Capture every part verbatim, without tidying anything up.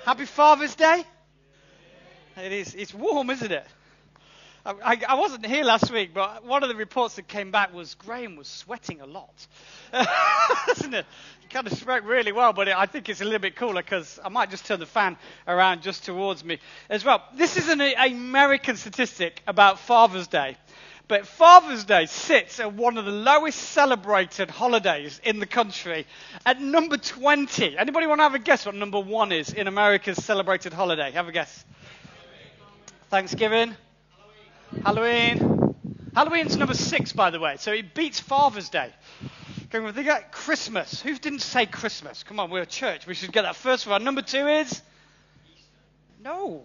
Happy Father's Day. It is. It's warm, isn't it? I, I, I wasn't here last week, but one of the reports that came back was Graham was sweating a lot. Isn't it? He kind of spoke really well, but it, I think it's a little bit cooler because I might just turn the fan around just towards me as well. This is an American statistic about Father's Day. But Father's Day sits at one of the lowest celebrated holidays in the country at number twenty. Anybody want to have a guess what number one is in America's celebrated holiday? Have a guess. Thanksgiving. Halloween. Halloween. Halloween's number six, by the way, so it beats Father's Day. Can we think of Christmas? Who didn't say Christmas? Come on, we're a church. We should get that first one. Number two is? No.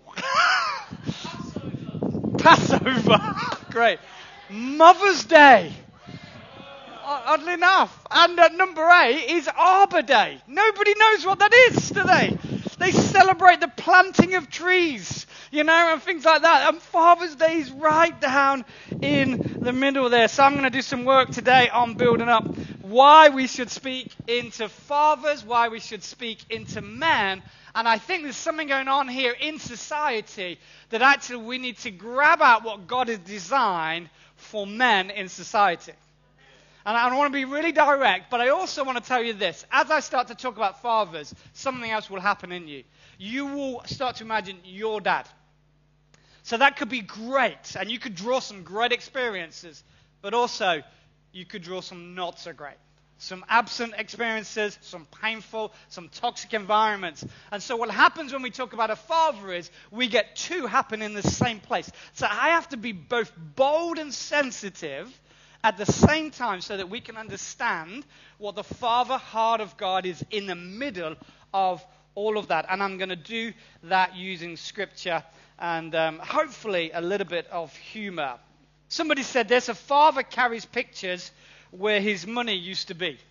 Passover. Great. Mother's Day, oddly enough. And at number eight is Arbor Day. Nobody knows what that is, do they? They celebrate the planting of trees, you know, and things like that. And Father's Day is right down in the middle there. So I'm going to do some work today on building up why we should speak into fathers, why we should speak into men. And I think there's something going on here in society that actually we need to grab out what God has designed for men in society. And I want to be really direct, but I also want to tell you this. As I start to talk about fathers, something else will happen in you. You will start to imagine your dad. So that could be great, and you could draw some great experiences, but also you could draw some not so great. Some absent experiences, some painful, some toxic environments. And so what happens when we talk about a father is we get two happen in the same place. So I have to be both bold and sensitive at the same time so that we can understand what the father heart of God is in the middle of all of that. And I'm going to do that using scripture and um, hopefully a little bit of humor. Somebody said this: a father carries pictures where his money used to be.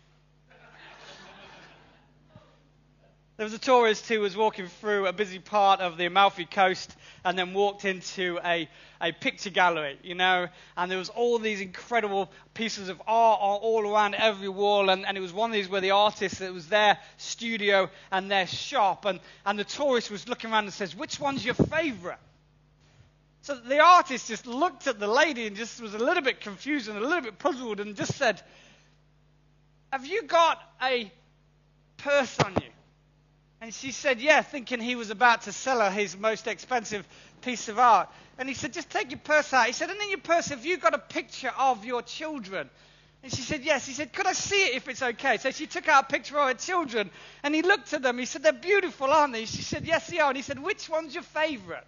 There was a tourist who was walking through a busy part of the Amalfi Coast and then walked into a, a picture gallery, you know, and there was all these incredible pieces of art all, all around every wall, and, and it was one of these where the artist, it was their studio and their shop, and, and the tourist was looking around and says, "Which one's your favorite?" So the artist just looked at the lady and just was a little bit confused and a little bit puzzled and just said, "Have you got a purse on you?" And she said, "Yeah," thinking he was about to sell her his most expensive piece of art. And he said, "Just take your purse out." He said, "And in your purse, have you got a picture of your children?" And she said, "Yes." He said, "Could I see it if it's okay?" So she took out a picture of her children and he looked at them. He said, "They're beautiful, aren't they?" She said, "Yes, they are." And he said, "Which one's your favorite?"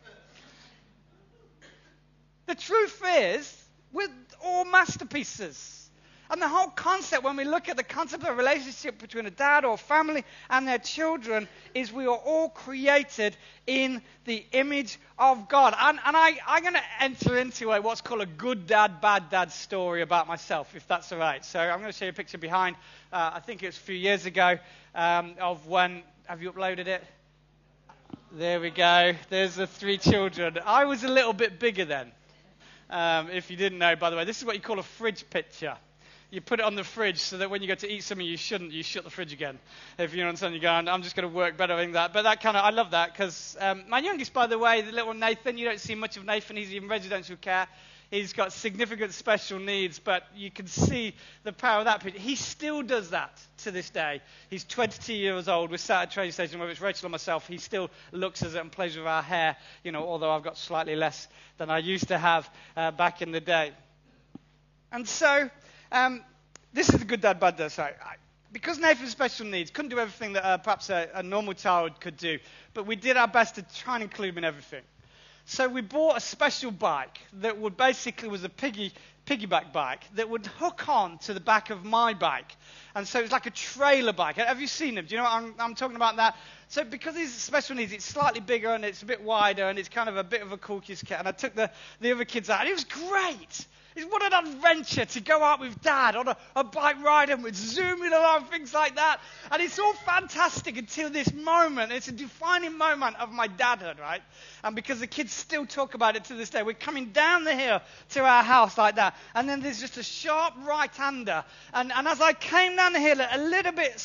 The truth is, we're all masterpieces. And the whole concept, when we look at the concept of a relationship between a dad or a family and their children, is we are all created in the image of God. And, and I, I'm going to enter into a, what's called a good dad, bad dad story about myself, if that's all right. So I'm going to show you a picture behind, uh, I think it was a few years ago, um, of when, have you uploaded it? There we go. There's the three children. I was a little bit bigger then. Um, if you didn't know, by the way, this is what you call a fridge picture. You put it on the fridge so that when you go to eat something you shouldn't, you shut the fridge again. If you understand, you go, I'm just going to work better than that. But that kind of, I love that because um, my youngest, by the way, the little Nathan, you don't see much of Nathan. He's in residential care. He's got significant special needs, but you can see the power of that picture. He still does that to this day. He's twenty-two years old. We're sat at a train station, whether it's Rachel or myself. He still looks at it and plays with our hair, you know, although I've got slightly less than I used to have uh, back in the day. And so... Um, this is the good dad, bad dad. Sorry. I, because Nathan's special needs, couldn't do everything that uh, perhaps a, a normal child could do, but we did our best to try and include him in everything. So we bought a special bike that would basically was a piggy piggyback bike that would hook on to the back of my bike. And so it's like a trailer bike. Have you seen them? Do you know what I'm, I'm talking about that? So because he's special needs, it's slightly bigger and it's a bit wider and it's kind of a bit of a cool kid's kit. And I took the, the other kids out and it was great. What an adventure to go out with Dad on a, a bike ride and we're zooming along, things like that. And it's all fantastic until this moment. It's a defining moment of my dadhood, right? And because the kids still talk about it to this day. We're coming down the hill to our house like that. And then there's just a sharp right-hander. And, and as I came down the hill a little bit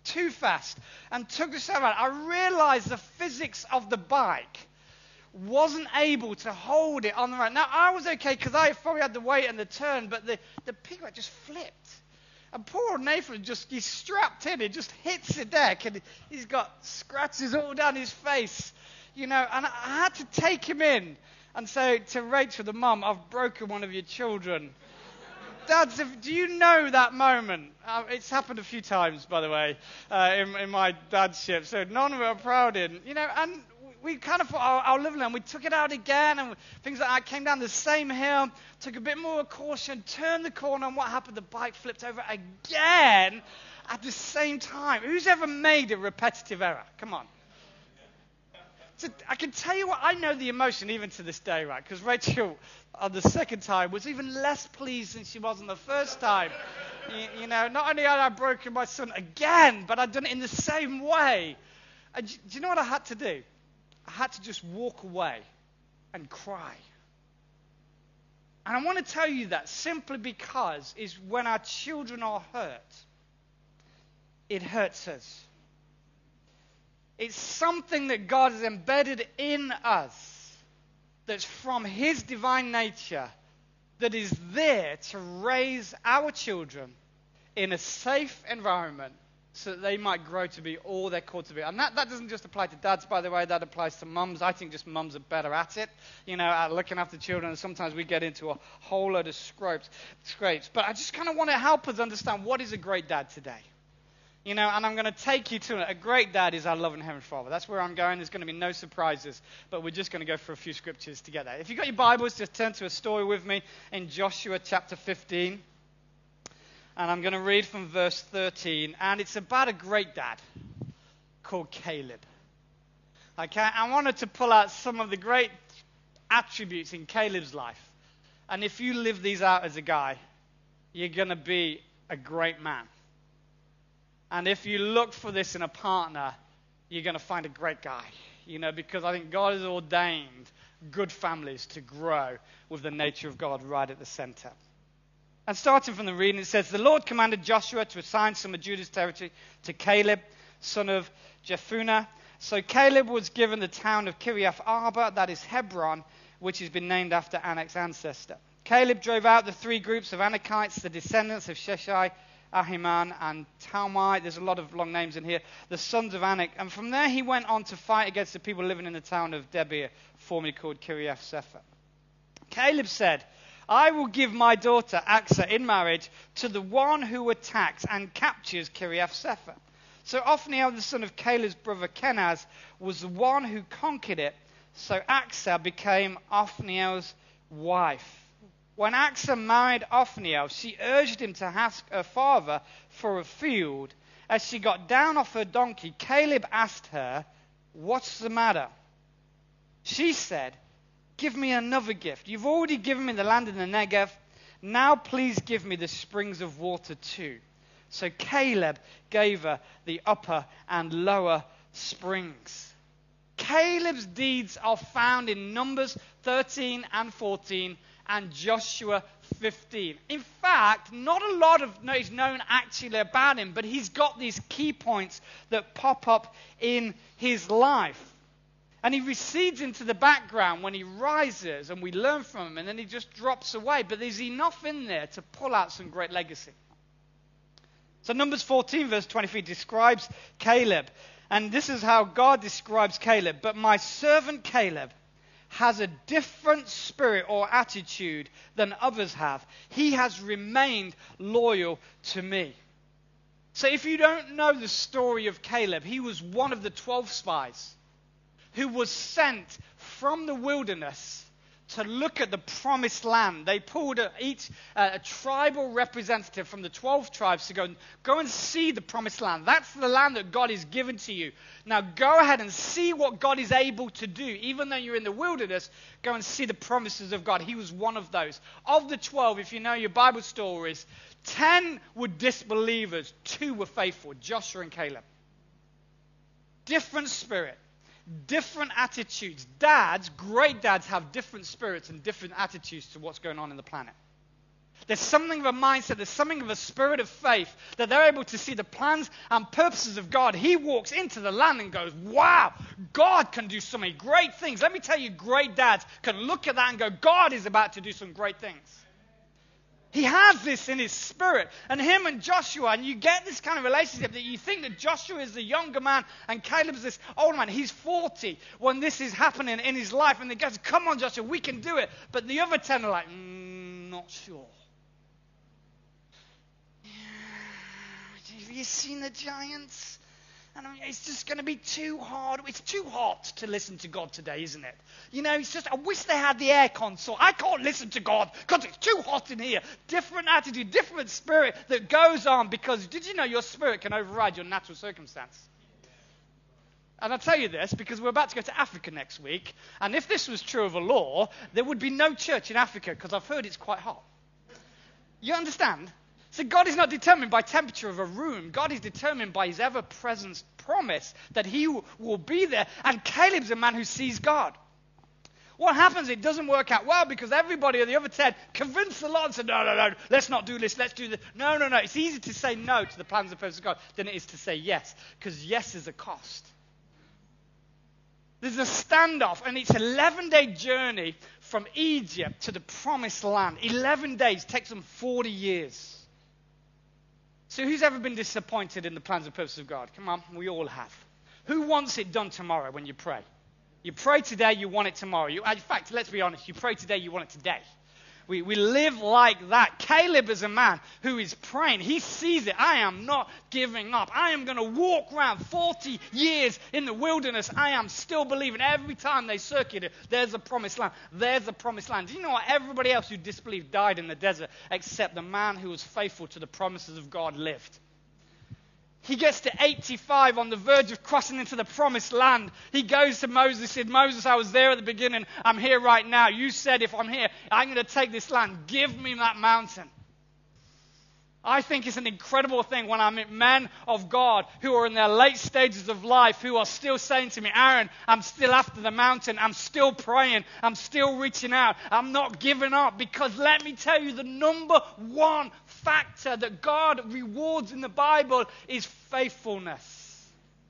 too fast and took the step out. I realized the physics of the bike wasn't able to hold it on the road. Now, I was okay because I probably had the weight and the turn, but the, the piggyback just flipped. And poor old Nathan just, he's strapped in, it just hits the deck, and he's got scratches all down his face, you know, and I had to take him in and say to Rachel, the mum, I've broken one of your children. Dads, if, do you know that moment? Uh, it's happened a few times, by the way, uh, in, in my dadship, so none of it are proud in, you know, and we kind of thought, oh, I'll live and we took it out again, and things like that. Came down the same hill, took a bit more caution, turned the corner, and what happened? The bike flipped over again at the same time. Who's ever made a repetitive error? Come on. So I can tell you what, I know the emotion even to this day, right? Because Rachel, on the second time, was even less pleased than she was on the first time. you, you know, not only had I broken my son again, but I'd done it in the same way. And do you know what I had to do? I had to just walk away and cry. And I want to tell you that simply because is when our children are hurt, it hurts us. It's something that God has embedded in us that's from His divine nature that is there to raise our children in a safe environment so that they might grow to be all they're called to be. And that, that doesn't just apply to dads, by the way. That applies to mums. I think just mums are better at it, you know, at looking after children. And sometimes we get into a whole load of scrapes. scrapes. But I just kind of want to help us understand what is a great dad today. You know, and I'm going to take you to it. A great dad is our loving Heavenly Father. That's where I'm going. There's going to be no surprises. But we're just going to go for a few scriptures to get there. If you've got your Bibles, just turn to a story with me in Joshua chapter fifteen. And I'm going to read from verse thirteen. And it's about a great dad called Caleb. Okay, I wanted to pull out some of the great attributes in Caleb's life. And if you live these out as a guy, you're going to be a great man. And if you look for this in a partner, you're going to find a great guy. You know, because I think God has ordained good families to grow with the nature of God right at the center. And starting from the reading, it says, the Lord commanded Joshua to assign some of Judah's territory to Caleb, son of Jephunneh. So Caleb was given the town of Kiriath Arba, that is Hebron, which has been named after Anak's ancestor. Caleb drove out the three groups of Anakites, the descendants of Sheshai, Ahiman, and Talmai. There's a lot of long names in here. The sons of Anak. And from there he went on to fight against the people living in the town of Debir, formerly called Kiriath Sepher. Caleb said, I will give my daughter Achsah in marriage to the one who attacks and captures Kiriath Sepher. So Othniel, the son of Caleb's brother Kenaz, was the one who conquered it. So Achsah became Othniel's wife. When Achsah married Othniel, she urged him to ask her father for a field. As she got down off her donkey, Caleb asked her, what's the matter? She said, give me another gift. You've already given me the land in the Negev. Now please give me the springs of water too. So Caleb gave her the upper and lower springs. Caleb's deeds are found in Numbers thirteen and fourteen and Joshua fifteen. In fact, not a lot of is known actually about him, but he's got these key points that pop up in his life. And he recedes into the background when he rises, and we learn from him, and then he just drops away. But there's enough in there to pull out some great legacy. So Numbers fourteen, verse twenty-three describes Caleb. And this is how God describes Caleb. But my servant Caleb has a different spirit or attitude than others have. He has remained loyal to me. So if you don't know the story of Caleb, he was one of the twelve spies who was sent from the wilderness to look at the promised land. They pulled a, each uh, a tribal representative from the twelve tribes to go and, go and see the promised land. That's the land that God has given to you. Now go ahead and see what God is able to do. Even though you're in the wilderness, go and see the promises of God. He was one of those. Of the twelve, if you know your Bible stories, ten were disbelievers, two were faithful, Joshua and Caleb. Different spirit. Different attitudes. Dads, great dads, have different spirits and different attitudes to what's going on in the planet. There's something of a mindset, there's something of a spirit of faith that they're able to see the plans and purposes of God. He walks into the land and goes, wow, God can do so many great things. Let me tell you, great dads can look at that and go, God is about to do some great things. He has this in his spirit. And him and Joshua, and you get this kind of relationship that you think that Joshua is the younger man and Caleb's this older man. He's forty when this is happening in his life. And they go, come on, Joshua, we can do it. But the other ten are like, mm, not sure. Have you seen the giants? And I mean, it's just going to be too hard. It's too hot to listen to God today, isn't it? You know, it's just, I wish they had the air console. I can't listen to God because it's too hot in here. Different attitude, different spirit that goes on because did you know your spirit can override your natural circumstance? And I'll tell you this because we're about to go to Africa next week. And if this was true of a law, there would be no church in Africa because I've heard it's quite hot. You understand? So God is not determined by temperature of a room. God is determined by his ever-present promise that he will be there. And Caleb's a man who sees God. What happens? It doesn't work out well because everybody of the other ten convinced the Lord and said, no, no, no, let's not do this, let's do this. No, no, no. It's easier to say no to the plans and purposes of God than it is to say yes, because yes is a cost. There's a standoff, and it's an eleven-day journey from Egypt to the promised land. eleven days takes them forty years. So who's ever been disappointed in the plans and purposes of God? Come on, we all have. Who wants it done tomorrow when you pray? You pray today, you want it tomorrow. You, in fact, let's be honest, you pray today, you want it today. We, we live like that. Caleb is a man who is praying. He sees it. I am not giving up. I am going to walk around forty years in the wilderness. I am still believing. Every time they circuit it, there's a promised land. There's a promised land. Do you know what? Everybody else who disbelieved died in the desert except the man who was faithful to the promises of God lived. He gets to eighty-five on the verge of crossing into the promised land. He goes to Moses and said, Moses, I was there at the beginning. I'm here right now. You said if I'm here, I'm going to take this land. Give me that mountain. I think it's an incredible thing when I meet men of God who are in their late stages of life who are still saying to me, Aaron, I'm still after the mountain. I'm still praying. I'm still reaching out. I'm not giving up because let me tell you, the number one factor that God rewards in the Bible is faithfulness.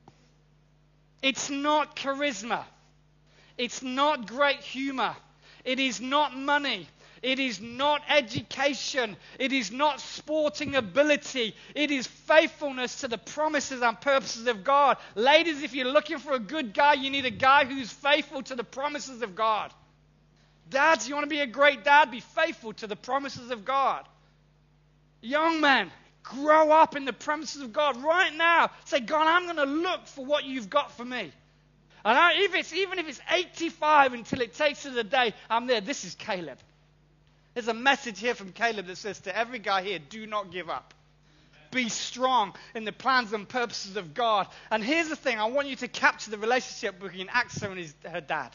It's not charisma. It's not great humor. It is not money. It is not education. It is not sporting ability. It is faithfulness to the promises and purposes of God. Ladies, if you're looking for a good guy, you need a guy who's faithful to the promises of God. Dads, you want to be a great dad? Be faithful to the promises of God. Young men, grow up in the promises of God right now. Say, God, I'm going to look for what you've got for me. And I, if it's, even if it's eighty-five until it takes to the day, I'm there. This is Caleb. There's a message here from Caleb that says to every guy here, do not give up. Be strong in the plans and purposes of God. And here's the thing. I want you to capture the relationship between Achsah and his, her dad.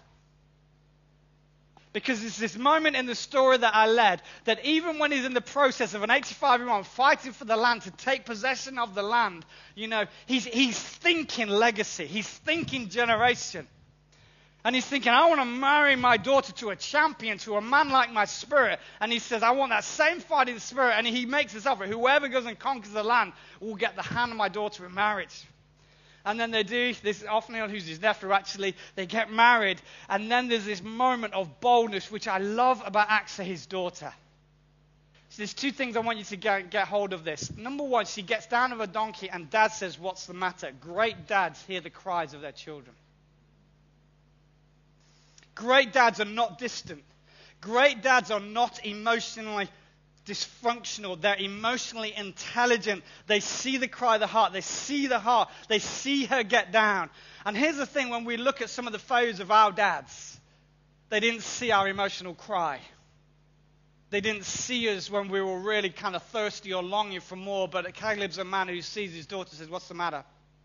Because it's this moment in the story that I led that even when he's in the process of an eighty-five-year-old fighting for the land to take possession of the land, you know, he's, he's thinking legacy. He's thinking generation. And he's thinking, I want to marry my daughter to a champion, to a man like my spirit. And he says, I want that same fighting spirit. And he makes this offer. Whoever goes and conquers the land will get the hand of my daughter in marriage. And then they do, this is Othniel, who's his nephew actually, they get married. And then there's this moment of boldness, which I love about Achsah, his daughter. So there's two things I want you to get, get hold of this. Number one, she gets down of a donkey and dad says, what's the matter? Great dads hear the cries of their children. Great dads are not distant. Great dads are not emotionally dysfunctional. They're emotionally intelligent. They see the cry of the heart. They see the heart. They see her get down. And here's the thing, when we look at some of the failures of our dads, they didn't see our emotional cry. They didn't see us when we were really kind of thirsty or longing for more. But Caleb's a man who sees his daughter and says, what's the matter?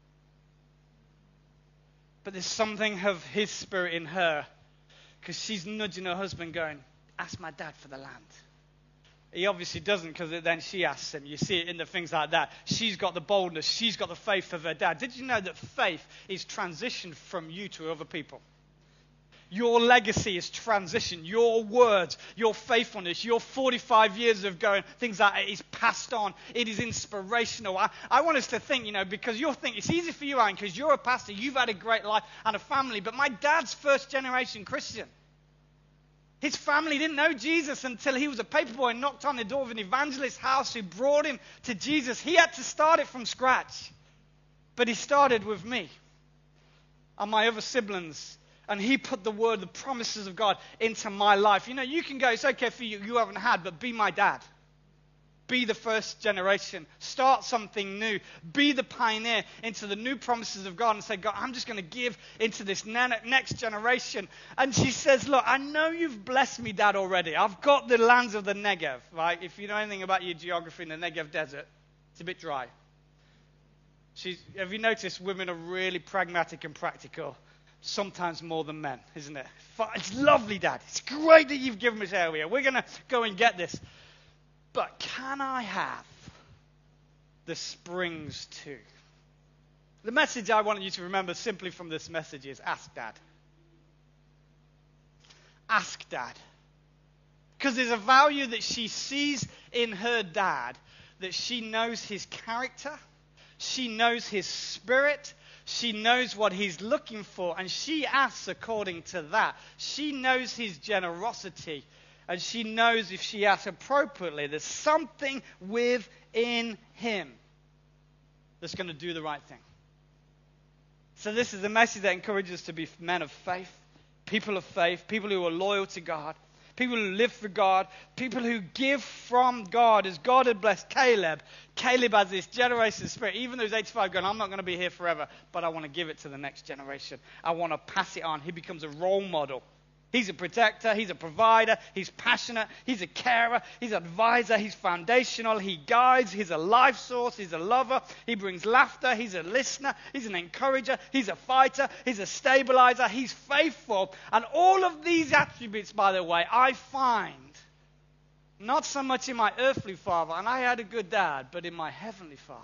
But there's something of his spirit in her. Because she's nudging her husband going, ask my dad for the land. He obviously doesn't because then she asks him. You see it in the things like that. She's got the boldness. She's got the faith of her dad. Did you know that faith is transitioned from you to other people? Your legacy is transition. Your words, your faithfulness, your forty-five years of going, things like that is passed on. It is inspirational. I, I want us to think, you know, because you're thinking, it's easy for you, Aaron, because you're a pastor. You've had a great life and a family. But my dad's first generation Christian. His family didn't know Jesus until he was a paperboy and knocked on the door of an evangelist's house who brought him to Jesus. He had to start it from scratch. But he started with me and my other siblings. And he put the word, the promises of God into my life. You know, you can go, it's okay for you, you haven't had, but be my dad. Be the first generation. Start something new. Be the pioneer into the new promises of God and say, God, I'm just going to give into this next generation. And she says, look, I know you've blessed me, Dad, already. I've got the lands of the Negev, right? If you know anything about your geography in the Negev desert, it's a bit dry. She's, have you noticed women are really pragmatic and practical? Sometimes more than men, isn't it? It's lovely, Dad. It's great that you've given me this area. We're going to go and get this. But can I have the springs too? The message I want you to remember simply from this message is ask Dad. Ask Dad. Because there's a value that she sees in her dad, that she knows his character, she knows his spirit, she knows what he's looking for, and she asks according to that. She knows his generosity. And she knows if she asks appropriately, there's something within him that's going to do the right thing. So this is a message that encourages us to be men of faith, people of faith, people who are loyal to God, people who live for God, people who give from God. As God had blessed Caleb, Caleb has this generation spirit. Even though he's eighty-five, going, I'm not going to be here forever, but I want to give it to the next generation. I want to pass it on. He becomes a role model. He's a protector, he's a provider, he's passionate, he's a carer, he's an advisor, he's foundational, he guides, he's a life source, he's a lover, he brings laughter, he's a listener, he's an encourager, he's a fighter, he's a stabilizer, he's faithful. And all of these attributes, by the way, I find not so much in my earthly father, and I had a good dad, but in my heavenly Father.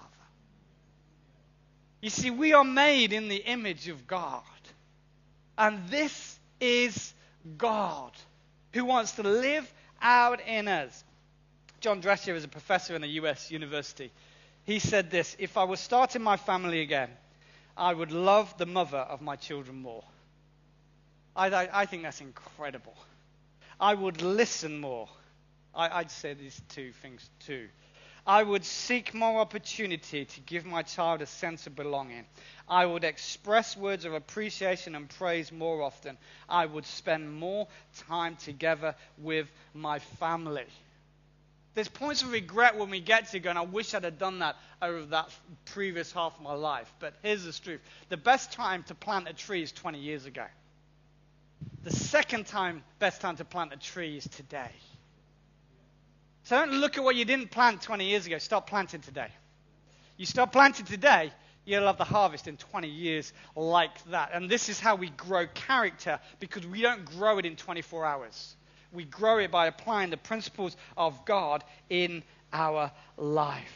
You see, we are made in the image of God. And this is God who wants to live out in us. John Drescher is a professor in a U S university. He said this: if I was starting my family again, I would love the mother of my children more. I, I, I think that's incredible. I would listen more. I, I'd say these two things too. I would seek more opportunity to give my child a sense of belonging. I would express words of appreciation and praise more often. I would spend more time together with my family. There's points of regret when we get to going, I wish I'd have done that over that previous half of my life. But here's the truth. The best time to plant a tree is twenty years ago. The second time, best time to plant a tree is today. So don't look at what you didn't plant twenty years ago. Start planting today. You start planting today, you'll have the harvest in twenty years like that. And this is how we grow character, because we don't grow it in twenty-four hours. We grow it by applying the principles of God in our life.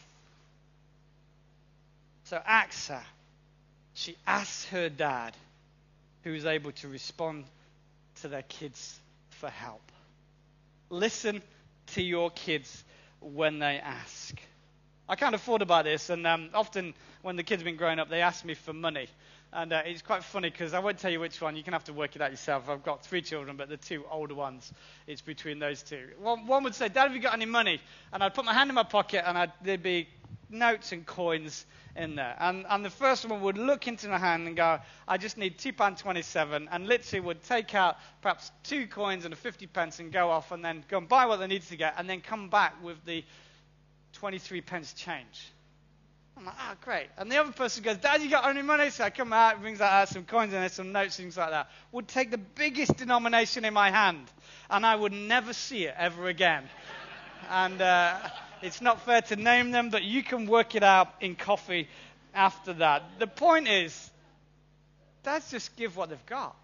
So Achsah, she asks her dad, who is able to respond to their kids for help. Listen to your kids when they ask. I kind of thought about this, and um, often when the kids have been growing up, they ask me for money. And uh, it's quite funny because I won't tell you which one. You can have to work it out yourself. I've got three children, but the two older ones, it's between those two. One, one would say, Dad, have you got any money? And I'd put my hand in my pocket, and I'd, there'd be notes and coins in there. And, and the first one would look into my hand and go, I just need two pounds twenty-seven, and literally would take out perhaps two coins and a fifty pence and go off and then go and buy what they needed to get, and then come back with the twenty-three pence change. I'm like, ah, oh, great. And the other person goes, Dad, you got any money? So I come out, brings out some coins and there's some notes, things like that. Would take the biggest denomination in my hand, and I would never see it ever again. And uh, it's not fair to name them, but you can work it out in coffee after that. The point is, dads just give what they've got.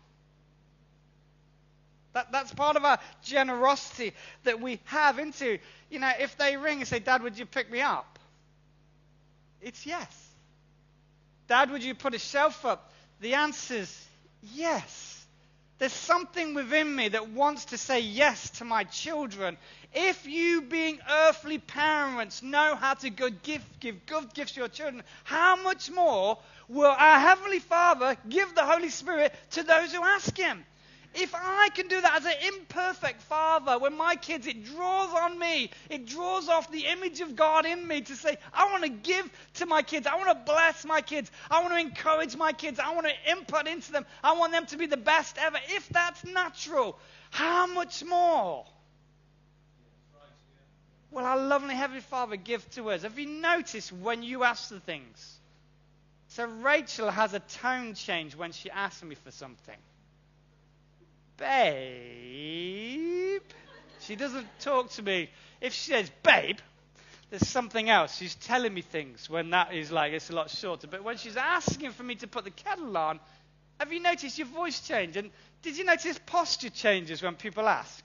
That, that's part of our generosity that we have into, you know, if they ring and say, Dad, would you pick me up? It's yes. Dad, would you put a shelf up? The answer's yes. There's something within me that wants to say yes to my children. If you, being earthly parents, know how to good give, give good gifts to your children, how much more will our Heavenly Father give the Holy Spirit to those who ask Him? If I can do that as an imperfect father, when my kids, it draws on me, it draws off the image of God in me to say, I want to give to my kids, I want to bless my kids, I want to encourage my kids, I want to input into them, I want them to be the best ever. If that's natural, how much more will our lovely Heavenly Father give to us? Have you noticed when you ask the things? So Rachel has a tone change when she asks me for something. Babe. She doesn't talk to me. If she says, babe, there's something else. She's telling me things when that is like, it's a lot shorter. But when she's asking for me to put the kettle on, have you noticed your voice change? And did you notice posture changes when people ask?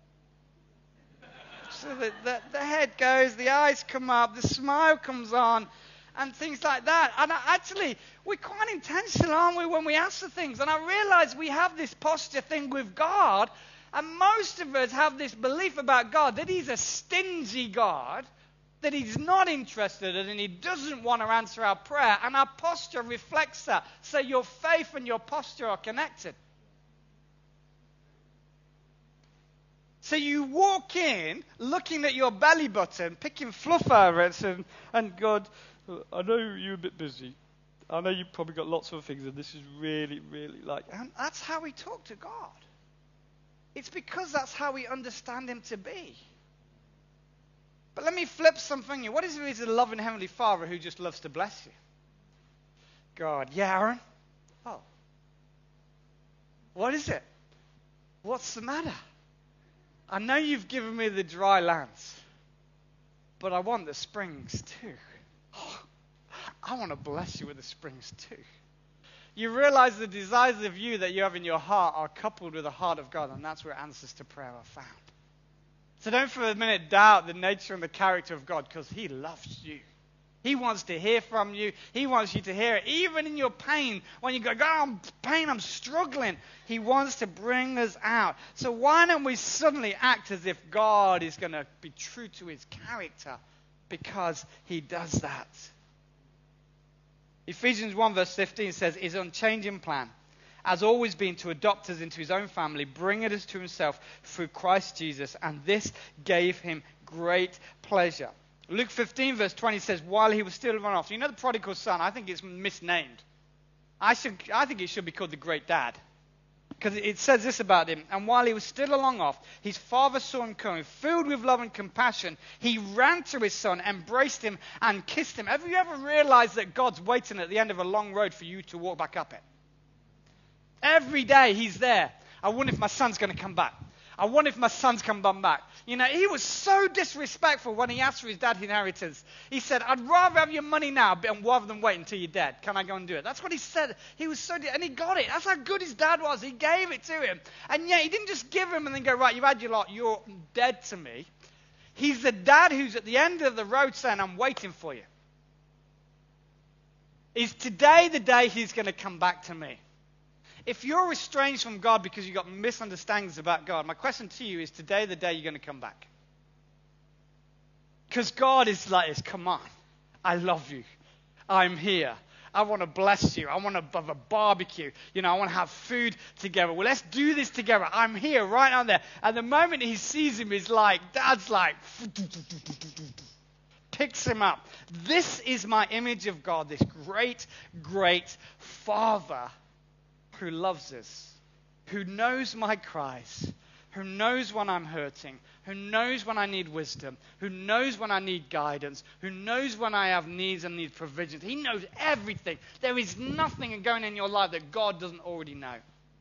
So the, the, the head goes, the eyes come up, the smile comes on, and things like that. And actually, we're quite intentional, aren't we, when we ask for things? And I realize we have this posture thing with God, and most of us have this belief about God that He's a stingy God, that He's not interested in, and He doesn't want to answer our prayer. And our posture reflects that. So your faith and your posture are connected. So you walk in looking at your belly button, picking fluff out of it, and, and God, I know you're a bit busy. I know you've probably got lots of things, and this is really, really like... And that's how we talk to God. It's because that's how we understand Him to be. But let me flip something here. What is it? He's a loving Heavenly Father who just loves to bless you? God. Yeah, Aaron? Oh. What is it? What's the matter? I know you've given me the dry lands, but I want the springs too. Oh, I want to bless you with the springs too. You realize the desires of you that you have in your heart are coupled with the heart of God, and that's where answers to prayer are found. So don't for a minute doubt the nature and the character of God, because He loves you. He wants to hear from you. He wants you to hear it. Even in your pain, when you go, oh, I'm pain, I'm struggling. He wants to bring us out. So why don't we suddenly act as if God is going to be true to His character? Because He does that. Ephesians one verse fifteen says, His unchanging plan has always been to adopt us into His own family, bringing us to Himself through Christ Jesus. And this gave Him great pleasure. Luke fifteen verse twenty says, while He was still run off. You know the prodigal son? I think it's misnamed. I should, I think it should be called the great dad. Because it says this about him. And while he was still a long off, his father saw him coming, filled with love and compassion. He ran to his son, embraced him, and kissed him. Have you ever realized that God's waiting at the end of a long road for you to walk back up it? Every day He's there. I wonder if my son's going to come back. I wonder if my son's come back. You know, he was so disrespectful when he asked for his dad's inheritance. He said, I'd rather have your money now rather than wait until you're dead. Can I go and do it? That's what he said. He was so, and he got it. That's how good his dad was. He gave it to him. And yet he didn't just give him and then go, right, you've had your lot. You're dead to me. He's the dad who's at the end of the road saying, I'm waiting for you. Is today the day He's going to come back to me? If you're estranged from God because you've got misunderstandings about God, my question to you is, today the day you're going to come back? Because God is like this, come on, I love you. I'm here. I want to bless you. I want to have a barbecue. You know, I want to have food together. Well, let's do this together. I'm here right on there. And the moment he sees him, he's like, Dad's like, picks him up. This is my image of God, this great, great Father who loves us, who knows my cries, who knows when I'm hurting, who knows when I need wisdom, who knows when I need guidance, who knows when I have needs and need provisions. He knows everything. There is nothing going in your life that God doesn't already know.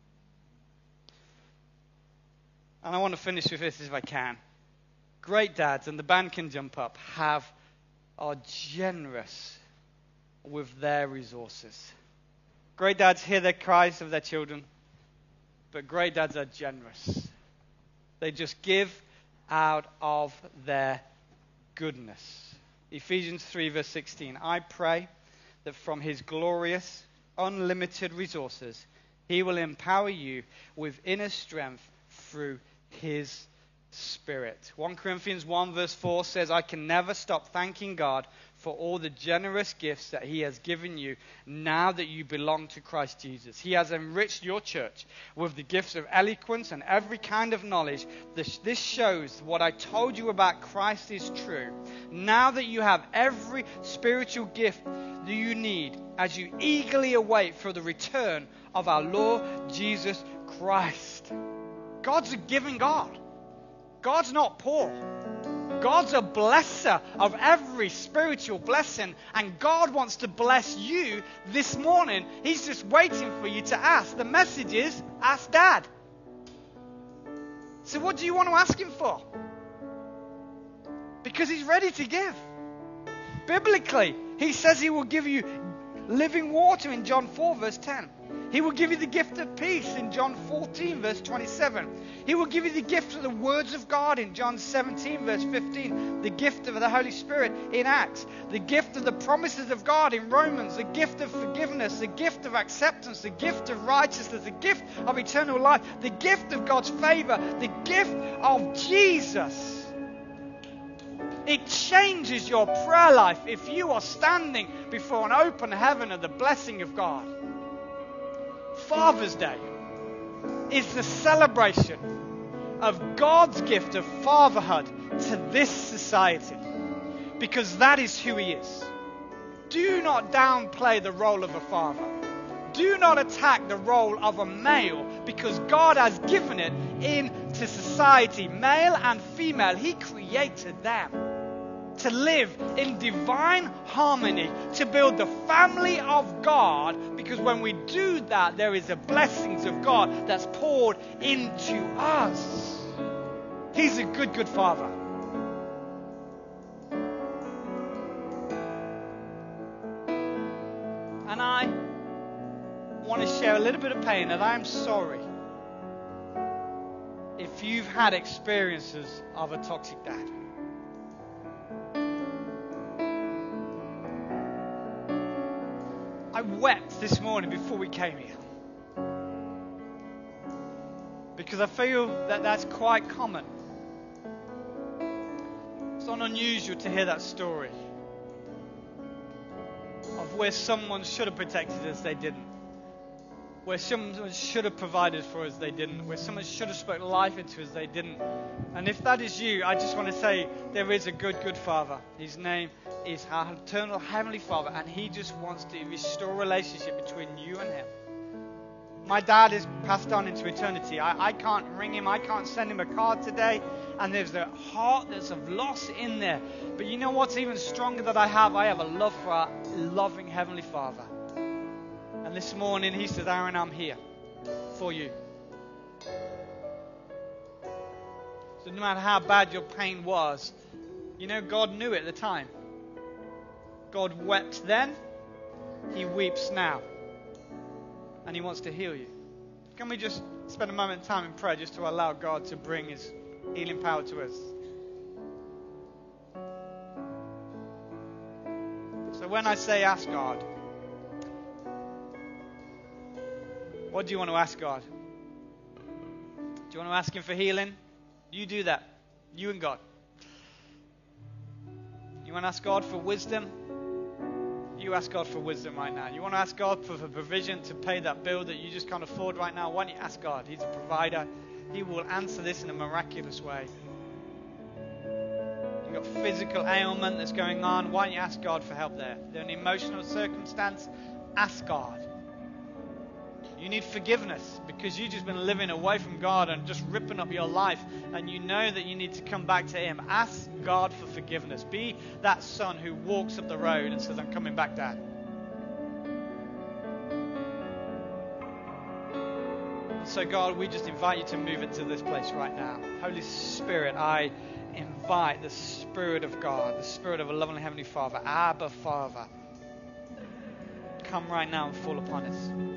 And I want to finish with this if I can. Great dads, and the band can jump up, have are generous with their resources. Great dads hear the cries of their children, but great dads are generous. They just give out of their goodness. Ephesians three verse sixteen. I pray that from His glorious, unlimited resources, He will empower you with inner strength through his Spirit. First Corinthians one verse four says, I can never stop thanking God for all the generous gifts that he has given you now that you belong to Christ Jesus. He has enriched your church with the gifts of eloquence and every kind of knowledge. This, this shows what I told you about Christ is true. Now that you have every spiritual gift that you need as you eagerly await for the return of our Lord Jesus Christ. God's a giving God. God's not poor. God's a blesser of every spiritual blessing, and God wants to bless you this morning. He's just waiting for you to ask. The message is, ask Dad. So what do you want to ask him for? Because he's ready to give. Biblically, he says he will give you living water in John four verse ten. He will give you the gift of peace in John fourteen verse twenty-seven. He will give you the gift of the words of God in John seventeen verse fifteen. The gift of the Holy Spirit in Acts. The gift of the promises of God in Romans. The gift of forgiveness. The gift of acceptance. The gift of righteousness. The gift of eternal life. The gift of God's favor. The gift of Jesus. It changes your prayer life if you are standing before an open heaven of the blessing of God. Father's Day is the celebration of God's gift of fatherhood to this society, because that is who he is. Do not downplay the role of a father. Do not attack the role of a male, because God has given it into society, male and female. He created them to live in divine harmony, to build the family of God, because when we do that, there is the blessings of God that's poured into us. He's a good, good father. And I want to share a little bit of pain, and I'm sorry if you've had experiences of a toxic dad. I wept this morning before we came here, because I feel that that's quite common. It's not unusual to hear that story of where someone should have protected us, they didn't. Where someone should have provided for us, they didn't. Where someone should have spoken life into us, they didn't. And if that is you, I just want to say there is a good, good Father. His name is our eternal Heavenly Father, and he just wants to restore a relationship between you and him. My dad is passed on into eternity. I, I can't ring him. I can't send him a card today. And there's a heart that's of loss in there. But you know what's even stronger that I have? I have a love for our loving Heavenly Father. And this morning he says, Aaron, I'm here for you. So no matter how bad your pain was, you know, God knew it at the time. God wept then, he weeps now. And he wants to heal you. Can we just spend a moment of time in prayer just to allow God to bring his healing power to us? So when I say ask God, what do you want to ask God? Do you want to ask him for healing? You do that. You and God. You want to ask God for wisdom? You ask God for wisdom right now. You want to ask God for the provision to pay that bill that you just can't afford right now? Why don't you ask God? He's a provider. He will answer this in a miraculous way. You've got physical ailment that's going on. Why don't you ask God for help there? If there's an emotional circumstance, ask God. You need forgiveness because you've just been living away from God and just ripping up your life, and you know that you need to come back to him. Ask God for forgiveness. Be that son who walks up the road and says, I'm coming back, Dad. So God, we just invite you to move into this place right now. Holy Spirit, I invite the Spirit of God, the Spirit of a loving Heavenly Father, Abba Father, come right now and fall upon us.